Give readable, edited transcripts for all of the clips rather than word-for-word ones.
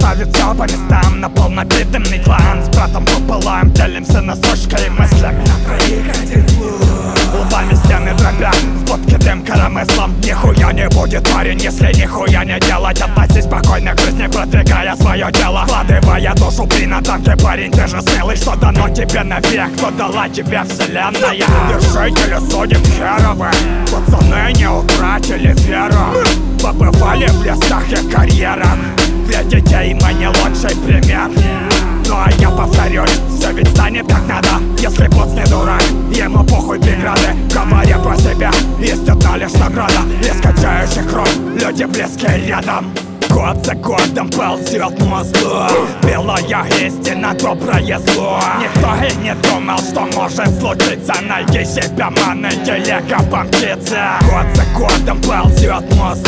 расставить все по местам. На полнобитный клан с братом пополам делимся насущкой и мыслями на троих один план. Лбами стены дробя, в водке дым коромыслом. Нихуя не будет, парень, если нихуя не делать. Относись спокойно к жизни, продвигая свое дело, вкладывая душу при натамке, парень, ты же смелый. Что дано тебе навек, кто дала тебе вселенная? Вершители судеб херовы, пацаны не утратили веру. Побывали в лесах и карьерах, для детей мы не лучший пример. Ну а я повторюсь, все ведь станет как надо, если босс не дурак, ему похуй преграды. Говоря про себя, есть одна лишь награда. Из качающих кровь люди близкие рядом. Год за годом ползет мозг, белая истина, доброе зло. Никто и не думал, что может случиться. Найди себя, ман, телега помчится. Год за годом ползет мозг,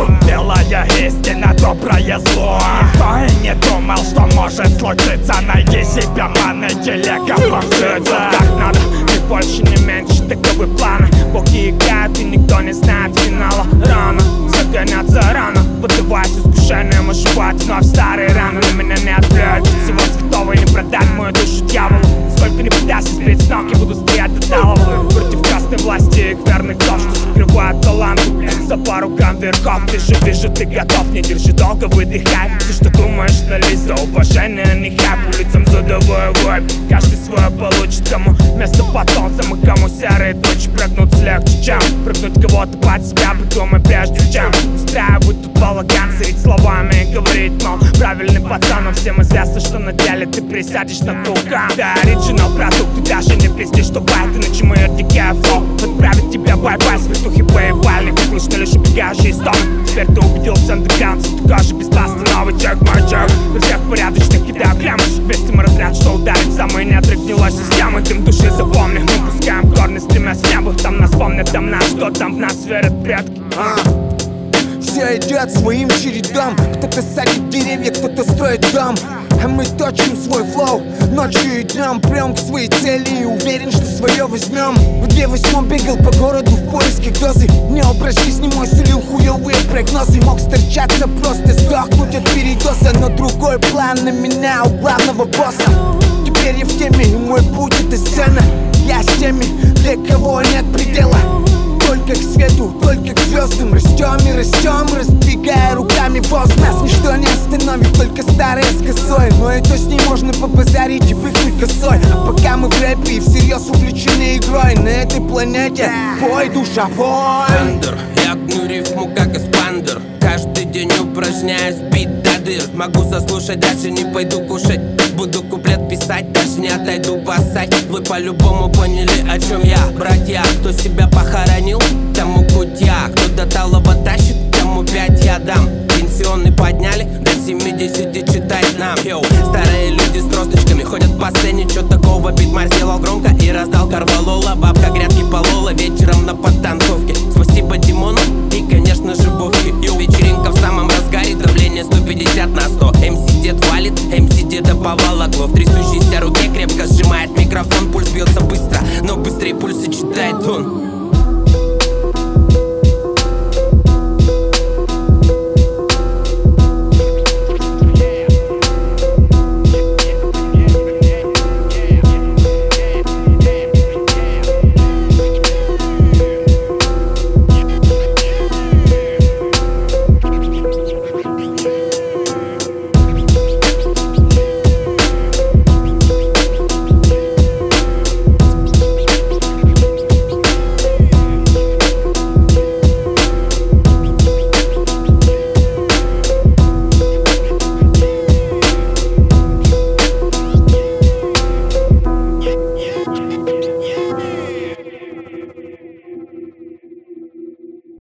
белая истина, доброе зло. Никто и не думал, что может случиться. Найди себя, ман, телега помчится. Как надо, ни больше, ни меньше, таковы планы. Боги играют и никто не знает финала. Рано загоняться рано, поддаваясь искушениям, ошибать вновь старые раны. На меня не отбрать всего святого и не продать мою душу дьяволу. Сколько не пытаюсь сбить с ног, я буду стоять до талого. Против красной власти и их верных дов, что закрывают талант. За пару грамм верхов, ты же вижу, ты готов. Не держи долго, выдыхай. Ты что думаешь, налезь за уважение, а не хайп. Улицам задовой вайб, каждый свое получит. Кому место под солнцем и кому серые тучи. Прыгнуть легче, чем прыгнуть кого-то под себя. Придумай прежде чем устраивать тут балаган, сырить словами и говорить, мол, правильный пацан. Но всем известно, что на деле ты присядешь на вулкан. Ты оригинал продукт, ты даже не пиздишь, что байт. Иначе мы RDK флоу отправить тебя бай-бай. Светухи поебали, не слышно лишь убегающие стоны. Теперь ты убедился, андеграунд, все такой же безбастный. Новый чек, мой чек, для всех порядочных кидаю клямыш. Вместе мы разряд, что ударить самый неотрыв гнилой системы. Дым души запомни, мы пускаем корни, стремясь в небо. Там нас помнят, там наш, что там в нас верят предки. Все идет своим чередом. Кто-то садит деревья, кто-то строит дом. А мы точим свой флоу ночью и днем. Прям к своей цели и уверен, что свое возьмем. В 2-8 бегал по городу в поиске дозы. Не образ жизни мой сулил хуёвые прогнозы. Мог сторчаться, просто сдохнуть от передоза. Но другой план на меня у главного босса. Теперь я в теме, и мой путь это сцена. Я с теми, для кого нет предела. Только к свету, только к звездам. Растем и растем, раздвигая руками воздух. Нас ничто не остановит, только старое с косой. Но и то с ней можно побазарить и выхнуть косой. А пока мы в рэпе и всерьез увлечены игрой, на этой планете бой душевой. Эндер, я гну рифму как эспандер. Каждый день упражняюсь, бит до дыр. Могу заслушать, дальше не пойду кушать. Буду куплет писать, даже не отойду поссать. Вы по-любому поняли, о чем я. Братья, кто себя похоронил, тому кутья. Кто до талого тащит, тому 5 я дам. Пенсионный подняли, до 70 читать нам. Йоу, старые люди с тросточками ходят по сцене. Чё такого, битмар сделал громко и раздал корвалола. Бабка грядки полола вечером на подтанцовке. Спасибо Димону и, конечно же, Вовке. Йоу,